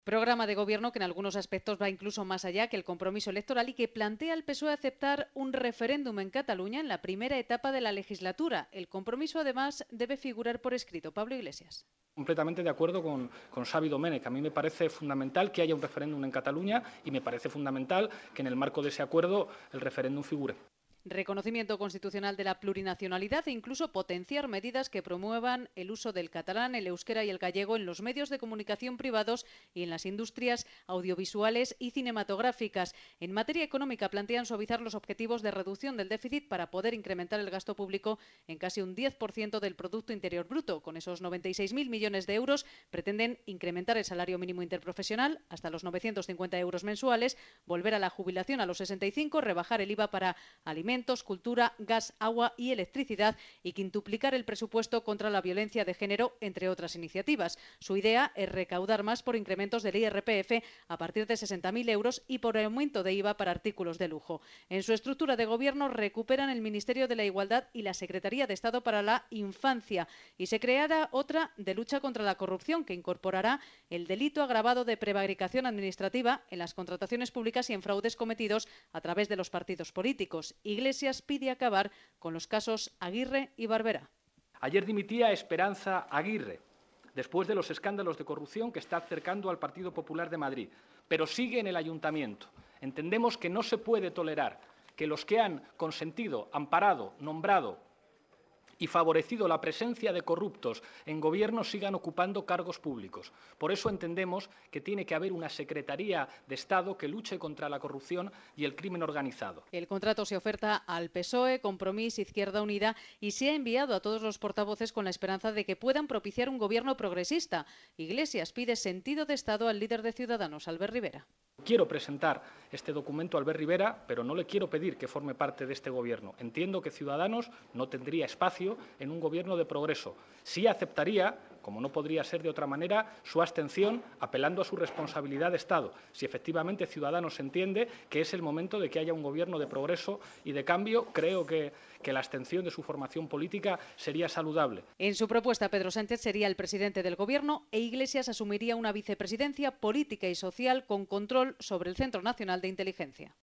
Programa de gobierno que en algunos aspectos va incluso más allá que el compromiso electoral y que plantea al PSOE aceptar un referéndum en Cataluña en la primera etapa de la legislatura. El compromiso, además, debe figurar por escrito. Pablo Iglesias. Completamente de acuerdo con Xavi Domènech. A mí me parece fundamental que haya un referéndum en Cataluña y me parece fundamental que en el marco de ese acuerdo el referéndum figure. Reconocimiento constitucional de la plurinacionalidad e incluso potenciar medidas que promuevan el uso del catalán, el euskera y el gallego en los medios de comunicación privados y en las industrias audiovisuales y cinematográficas. En materia económica plantean suavizar los objetivos de reducción del déficit para poder incrementar el gasto público en casi un 10% del Producto Interior Bruto. Con esos 96.000 millones de euros pretenden incrementar el salario mínimo interprofesional hasta los 950 euros mensuales, volver a la jubilación a los 65, rebajar el IVA para alimentos, cultura, gas, agua y electricidad y quintuplicar el presupuesto contra la violencia de género, entre otras iniciativas. Su idea es recaudar más por incrementos del IRPF a partir de 60.000 euros y por aumento de IVA para artículos de lujo. En su estructura de gobierno recuperan el Ministerio de la Igualdad y la Secretaría de Estado para la Infancia y se creará otra de lucha contra la corrupción que incorporará el delito agravado de prevaricación administrativa en las contrataciones públicas y en fraudes cometidos a través de los partidos políticos. Iglesias pide acabar con los casos Aguirre y Barberá. Ayer dimitía Esperanza Aguirre, después de los escándalos de corrupción que está cercando al Partido Popular de Madrid, pero sigue en el ayuntamiento. Entendemos que no se puede tolerar que los que han consentido, amparado, nombrado y favorecido la presencia de corruptos en gobierno sigan ocupando cargos públicos. Por eso entendemos que tiene que haber una Secretaría de Estado que luche contra la corrupción y el crimen organizado. El contrato se oferta al PSOE, Compromís, Izquierda Unida y se ha enviado a todos los portavoces con la esperanza de que puedan propiciar un gobierno progresista. Iglesias pide sentido de Estado al líder de Ciudadanos, Albert Rivera. Quiero presentar este documento a Albert Rivera, pero no le quiero pedir que forme parte de este gobierno. Entiendo que Ciudadanos no tendría espacio en un gobierno de progreso. Sí aceptaría, como no podría ser de otra manera, su abstención apelando a su responsabilidad de Estado, si efectivamente Ciudadanos entiende que es el momento de que haya un gobierno de progreso y de cambio. Creo que la abstención de su formación política sería saludable. En su propuesta, Pedro Sánchez sería el presidente del Gobierno e Iglesias asumiría una vicepresidencia política y social con control sobre el Centro Nacional de Inteligencia.